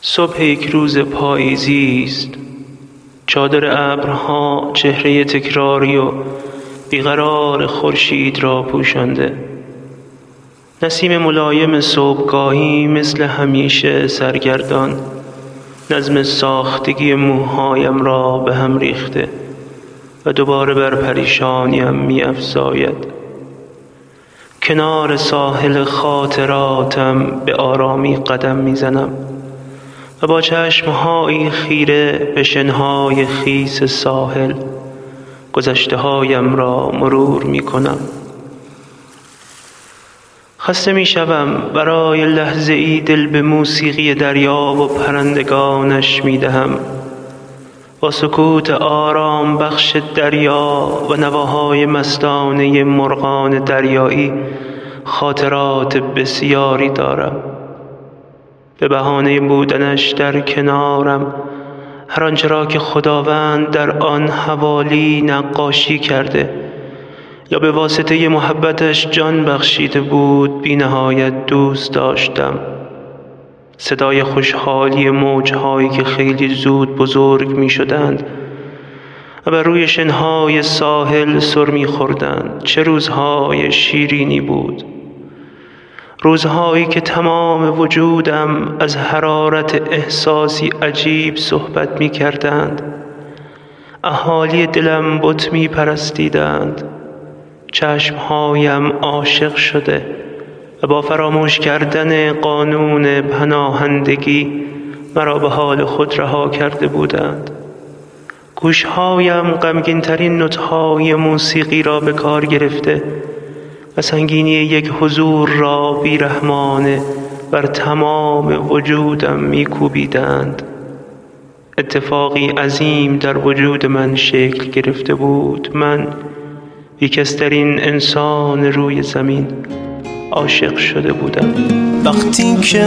صبح یک روز پاییزی است. چادر ابرها چهره تکراری و بیقرار خورشید را پوشانده. نسیم ملایم صبحگاهی مثل همیشه سرگردان نظم ساختگی موهایم را به هم ریخته و دوباره بر پریشانیم می افزاید. کنار ساحل خاطراتم به آرامی قدم می زنم و با چشمهایی خیره به شنهای خیس ساحل گذشته هایم را مرور می کنم. خسته می شوم. برای لحظه ای دل به موسیقی دریا و پرندگانش می دهم. با سکوت آرام بخش دریا و نواهای مستانه مرغان دریایی خاطرات بسیاری دارم. به بهانه بودنش در کنارم هر آنچه را که خداوند در آن حوالی نقاشی کرده یا به واسطه محبتش جان بخشیده بود بی نهایت دوست داشتم. صدای خوشحالی موجهایی که خیلی زود بزرگ می شدند و بر روی شنهای ساحل سر می خوردند. چه روزهای شیرینی بود، روزهایی که تمام وجودم از حرارت احساسی عجیب صحبت می کردند. اهالی دلم بت می پرستیدند. چشمهایم عاشق شده و با فراموش کردن قانون پناهندگی مرا به حال خود رها کرده بودند. گوشهایم غمگین‌ترین نوت‌های موسیقی را به کار گرفته و سنگینی یک حضور را بیرحمانه بر تمام وجودم می‌کوبیدند. اتفاقی عظیم در وجود من شکل گرفته بود. من بیکس‌ترین انسان روی زمین عاشق شده بودم. وقتی که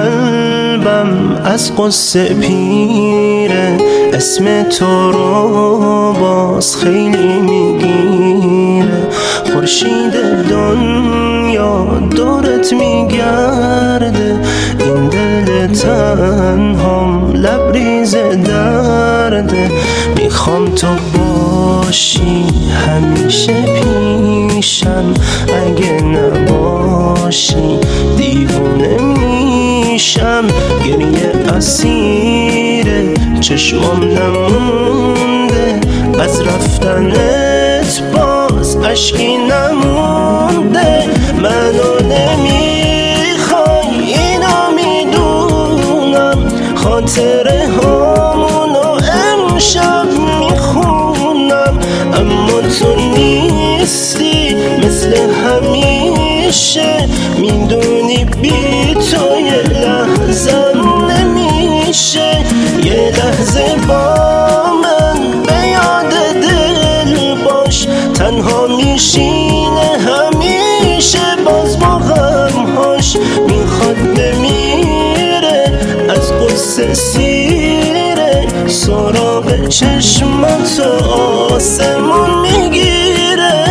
قلبم از قصه پیره اسم تو رو باز خیلی میگیره. خورشید دنیا دورت میگرده، این دل تنهام لبریز درده. میخوام تو باشی همیشه پیشم، اگه نباشی دیوونه میشم. گریه اسیر چشمام نمونده، از رفتنت باز اشکی نمونده. منو نمیخوای اینو میدونم، خاطره هامونو امشب میخونم. اما تو نیستی مثل همیشه، میدونی بی تو یه لحظم نمیشه. یه لحظه با من به یاد دل باش، تنها میشینه همیشه باز با غمهاش. میخواد بمیره از قصه سیره، سراغ چشمات آسمون میگیره.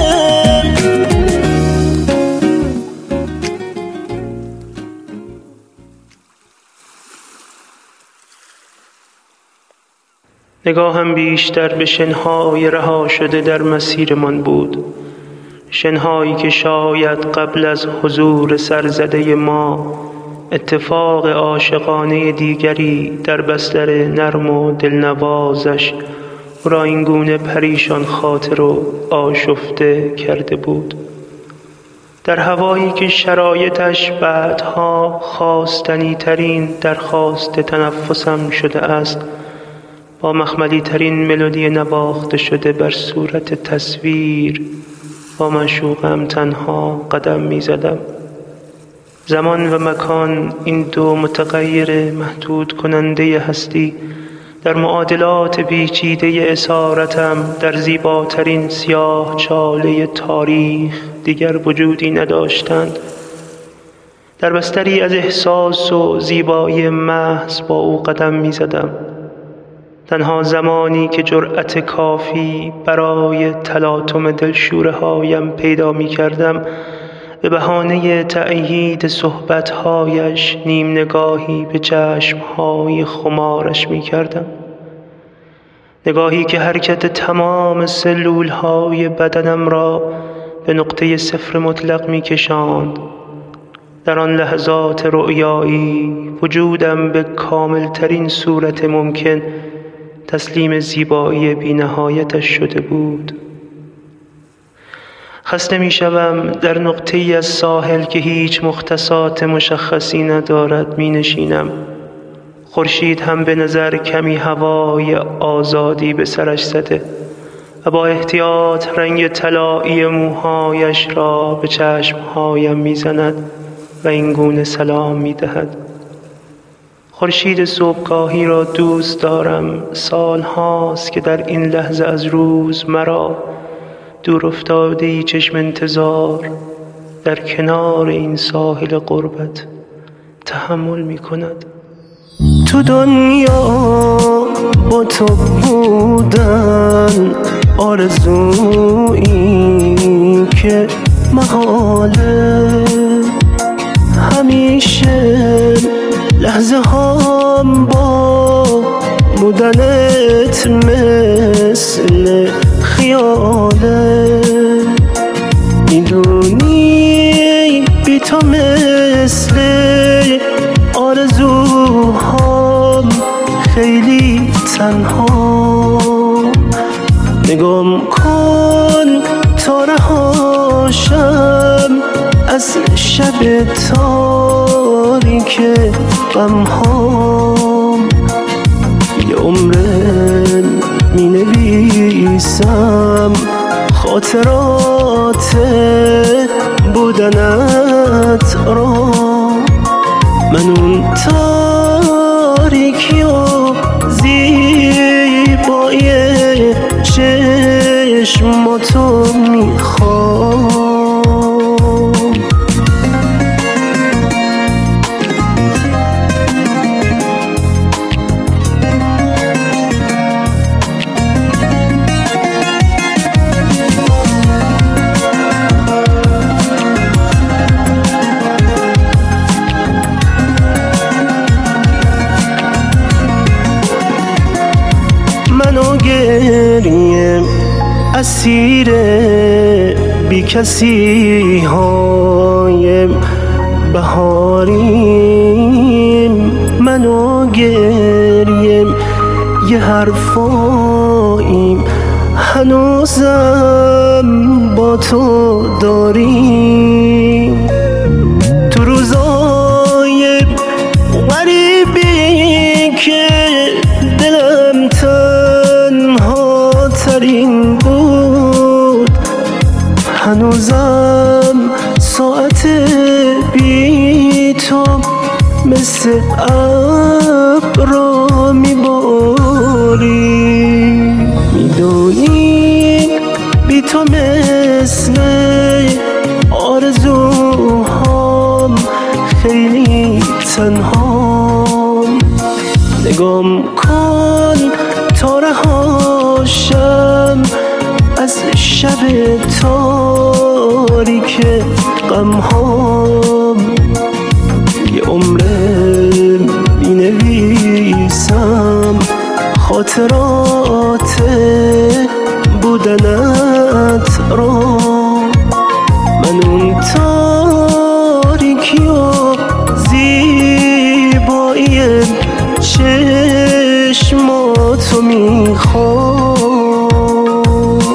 نگاهم بیشتر به شنهای رها شده در مسیرمان بود. شنهایی که شاید قبل از حضور سرزده ما اتفاق عاشقانه دیگری در بستر نرم و دلنوازش او را اینگونه پریشان خاطر و آشفته کرده بود. در هوایی که شرایطش بعدها خواستنی ترین درخواست تنفسم شده است، با مخملی ترین ملودی نواخته شده بر صورت تصویر با معشوقم تنها قدم می زدم. زمان و مکان، این دو متغیر محدود کننده هستی، در معادلات پیچیده اسارتم در زیباترین سیاه چاله تاریخ دیگر وجودی نداشتند. در بستری از احساس و زیبایی محض با او قدم می زدم. تنها زمانی که جرأت کافی برای تلاطم دلشوره هایم پیدا می کردم به بهانه تأیید صحبتهایش نیم نگاهی به چشمهای خمارش می کردم. نگاهی که حرکت تمام سلولهای بدنم را به نقطه صفر مطلق می کشاند. در آن لحظات رؤیایی وجودم به کاملترین صورت ممکن تسلیم زیبایی بی نهایتش شده بود. خسته می شوم در نقطه‌ای از ساحل که هیچ مختصات مشخصی ندارد می نشینم. خورشید هم به نظر کمی هوای آزادی به سرش زده و با احتیاط رنگ طلایی موهایش را به چشمهایم می زند و این گونه سلام می دهد. خورشید صبحگاهی را دوست دارم. سال هاست که در این لحظه از روز مرا دور افتاده‌ای چشم انتظار در کنار این ساحل غربت تحمل می کند. تو دنیا با تو بودن آرزویی که محاله، همیشه لحظه هام با بودنت مثل خیاله. میدونی بی تو مثل آرزوهام خیلی تنها. نگام کن تا رهاشم از شب تاریک غمهام. یه عمره می نویسم خاطرات بودنت را. من اون تاریکی و زیبایی چشماتو میخوام. منو گریم اسیر بی کسی های بهاریم. منو گریم یه حرفاییم هنوزم با تو داریم. تو روزای غریبی که دلم تنها ترین بود، هنوزم ساعت بی تو مثل ابر میباری. میدونی بی تو مثل آرزوهام خیلی تنهام. نگام کن تا رهاشم از شب تاریک غمهام. یه عمره می نویسم خاطرات بودنت را. من اون تاریکی و زیبایی چشماتو میخوام.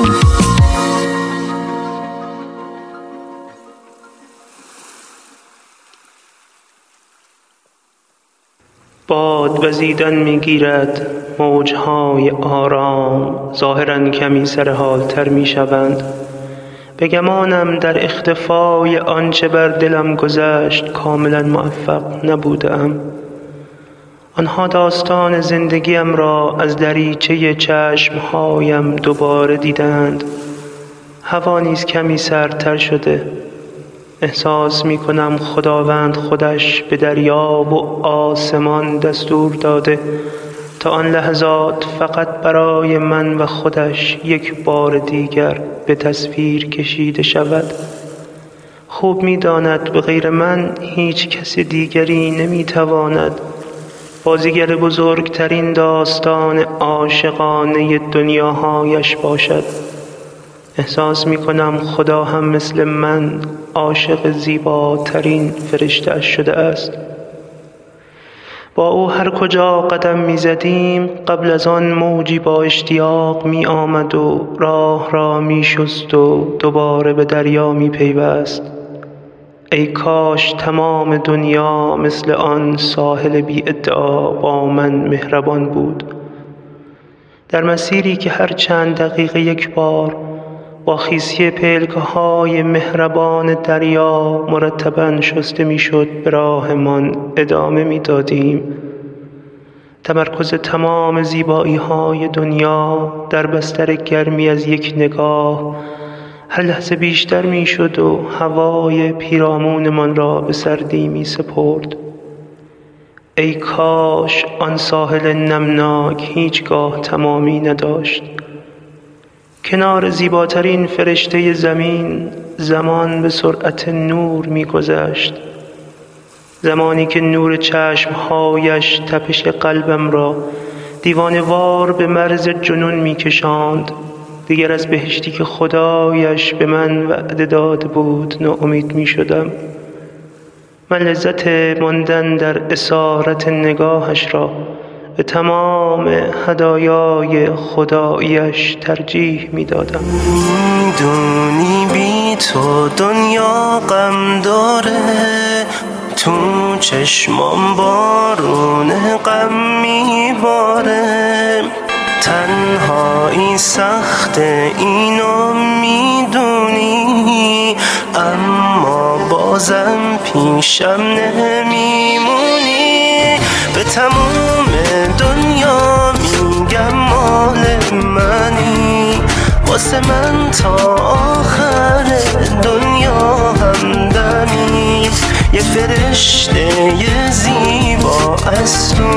باد وزیدن میگیرد، موجهای آرام ظاهراً کمی سرحالتر میشوند. به گمانم در اختفای آنچه بر دلم گذشت کاملا موفق نبودم. آنها داستان زندگیم را از دریچه چشمهایم دوباره دیدند. هوا نیز کمی سردتر شده. احساس می کنم خداوند خودش به دریا و آسمان دستور داده تا آن لحظات فقط برای من و خودش یک بار دیگر به تصویر کشیده شود. خوب می‌داند به غیر من هیچ کس دیگری نمی‌تواند بازیگر بزرگترین داستان عاشقانه دنیاهایش باشد. احساس می‌کنم خدا هم مثل من عاشق زیباترین فرشته‌اش شده است. با او هر کجا قدم می‌زدیم قبل از آن موجی با اشتیاق می‌آمد و راه را می‌شست و دوباره به دریا می‌پیوست. ای کاش تمام دنیا مثل آن ساحل بی ادعا با من مهربان بود. در مسیری که هر چند دقیقه یک بار با خیسی پلک‌های مهربان دریا مرتباً شسته می‌شد به راهمان ادامه می‌دادیم. تمرکز تمام زیبایی‌های دنیا در بستر گرمی از یک نگاه هر لحظه بیشتر می‌شد و هوای پیرامونمان را به سردی می‌سپرد. ای کاش آن ساحل نمناک هیچگاه تمامی نداشت. کنار زیباترین فرشته زمین زمان به سرعت نور می‌گذشت. زمانی که نور چشمهایش تپش قلبم را دیوانه‌وار به مرز جنون می‌کشاند. دیگر از بهشتی که خدایش به من وعده داده بود ناامید می‌شدم. من لذت ماندن در اسارت نگاهش را به تمام هدایای خداییش ترجیح می‌دادم. میدونی بی تو دنیا غم داره، تو چشمام بارون غم میباره. تنهایی سخته اینو میدونی، اما بازم پیشم نمیمونی. به تموم دنیا میگم مال منی، واسه من تا آخر دنیا همدمی. یه فرشته یه زیبا از تو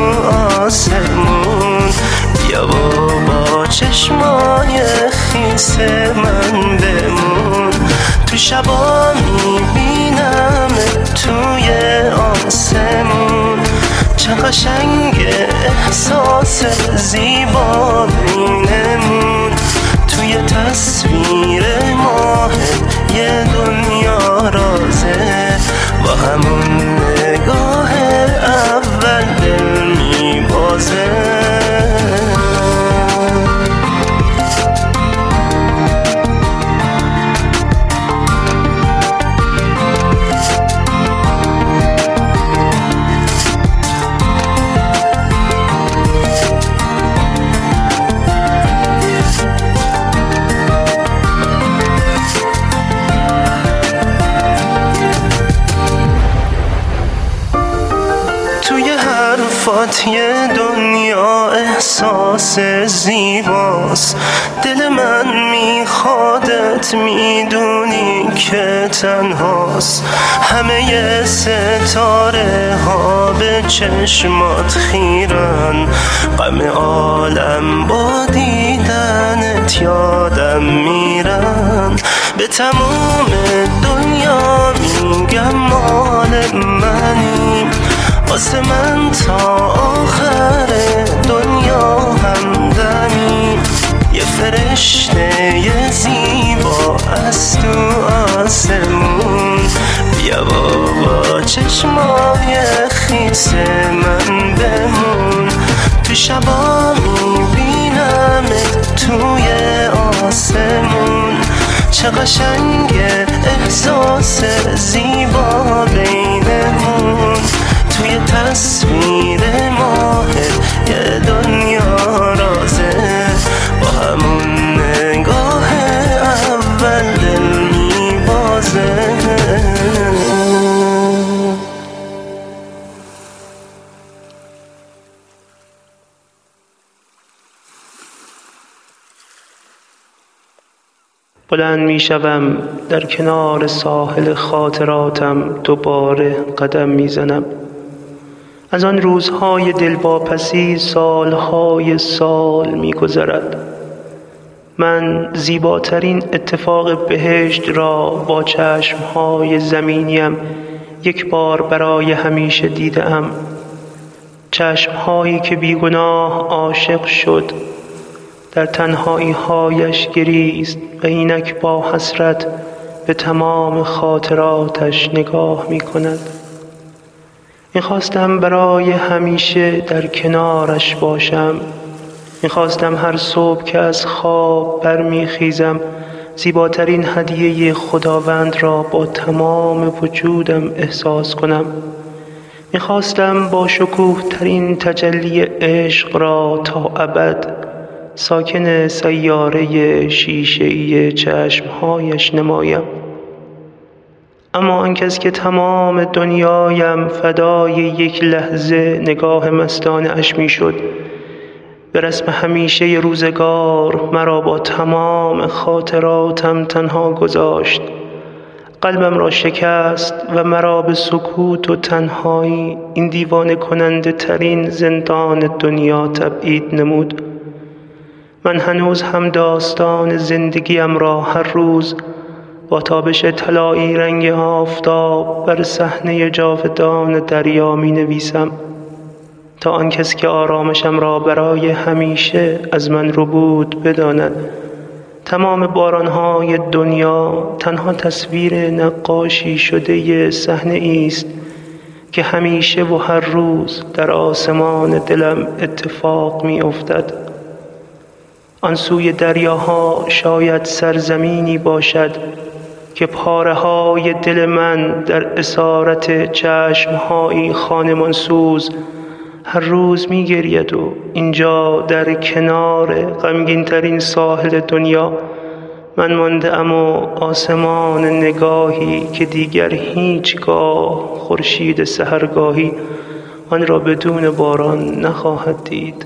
آسمون، بیا و با چشمای خیس من بمون. تو شبا میبینم توی آسمون، چه قشنگ احساس زیبا بینمون. توی تصویر ماه یه دنیا رازه، با همون نگاه اول دل میبازه. یه دنیا احساس زیباست، دل من میخوادت میدونی که تنهاست. همه ستاره ها به چشمات خیرن، غم عالم با دیدنت یادم میرن. به تموم دنیا میگم مال منی، واسه من تا آخر دنیا همدمی. یه فرشته یه زیبا از تو آسمون، بیا با چشمای خیس من بمون. تو شبا میبینمت توی آسمون، چه قشنگ احساس زیبا بینمون. توی تصویر ماه یه دنیا رازه، با همون نگاه اول دل میبازه. بلند میشوم در کنار ساحل خاطراتم، دوباره قدم میزنم. از آن روزهای دلواپسی سالهای سال میگذرد. من زیباترین اتفاق بهشت را با چشمهای زمینیم یک بار برای همیشه دیدم. چشمهایی که بیگناه عاشق شد، در تنهایی‌هایش گریست و اینک با حسرت به تمام خاطراتش نگاه می‌کند. می‌خواستم برای همیشه در کنارش باشم. می‌خواستم هر صبح که از خواب برمیخیزم زیباترین هدیه خداوند را با تمام وجودم احساس کنم. می‌خواستم با شکوه ترین تجلی عشق را تا ابد ساکن سیاره شیشه‌ای چشمهایش نمایم. اما آن کس که تمام دنیایم فدای یک لحظه نگاه مستانه اش میشد، به رسم همیشه روزگار مرا با تمام خاطراتم تنها گذاشت. قلبم را شکست و مرا به سکوت و تنهایی، این دیوانه کننده ترین زندان دنیا، تبعید نمود. من هنوز هم داستان زندگیم را هر روز با تابش طلایی رنگ آفتاب بر صحنه جاودان دریا می نویسم، تا آن کس که آرامشم را برای همیشه از من ربود بداند تمام بارانهای دنیا تنها تصویر نقاشی شده صحنه است که همیشه و هر روز در آسمان دلم اتفاق می افتد. آن سوی دریاها شاید سرزمینی باشد که پاره‌های دل من در اسارت چشم‌هایی خانمانسوز هر روز می‌گرید و اینجا در کنار غمگین‌ترین ساحل دنیا من مانده‌ام و آسمان نگاهی که دیگر هیچگاه خورشید سحرگاهی آن را بدون باران نخواهد دید.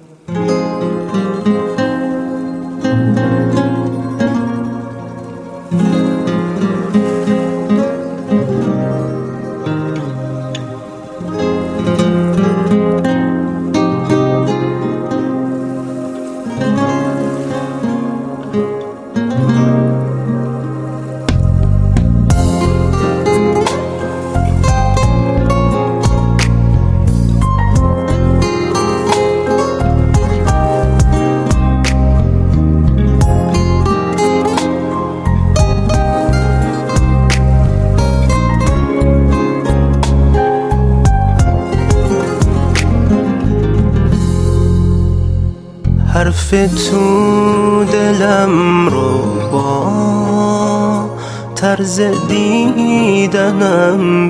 حرف تو دلم رو با طرز دیدنم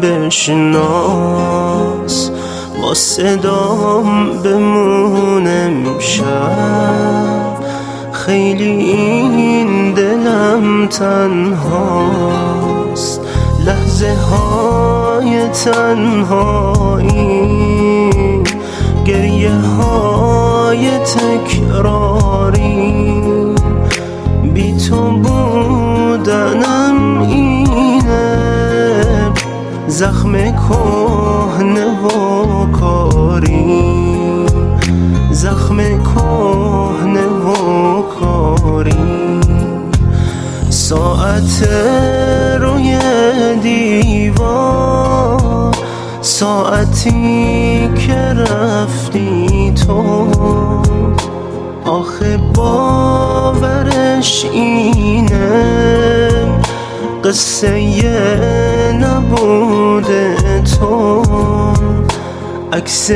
بشناس، با صدام بمونم شب، خیلی این دلم تنهاست، لحظه های تنهایی، گریه های تکراری، بی تو بودنم اینه زخم کهنه و کاری، زخم کهنه و کاری. ساعت روی دیوار، ساعتی که رفتی تو، آخه باورش اینه قصه نبود تو، عکس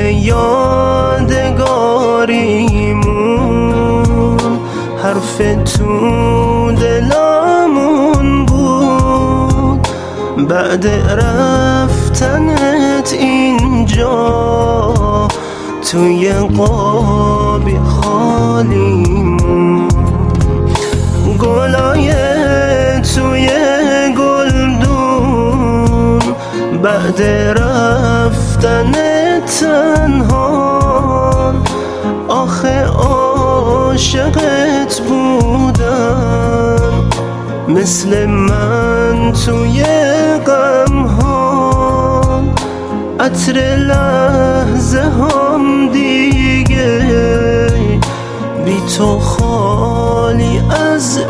یادگاریمون، حرف تو دلمون بود، بعد رفتنت اینجا توی قابی خالیمون، گلای توی گلدون، بعد رفتن تنها، آخه عاشقت بودم مثل من توی غمها، عطر لحظه هم دیگه بی تو خالی از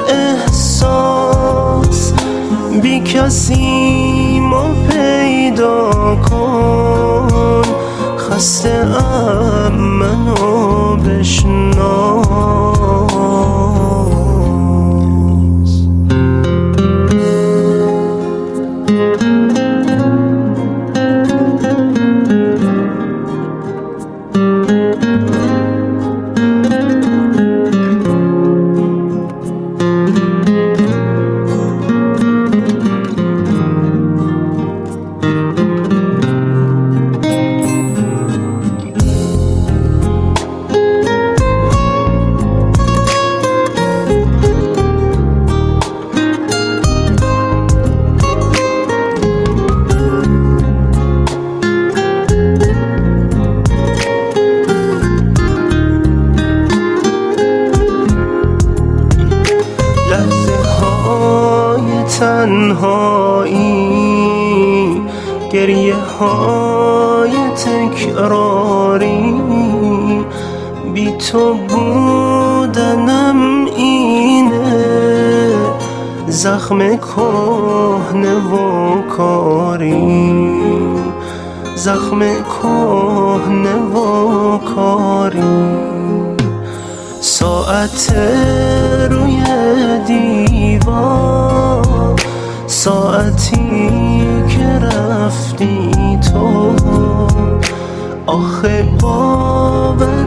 احساس بی کسی ما پیدا کن، خسته ام منو بشناس. تنهایی، گریه های تکراری، بی تو بودنم اینه، زخم کهنه و کاری، زخم کهنه و کاری. ساعت روی دیوار، ساعتی که رفتی تو، آخه باور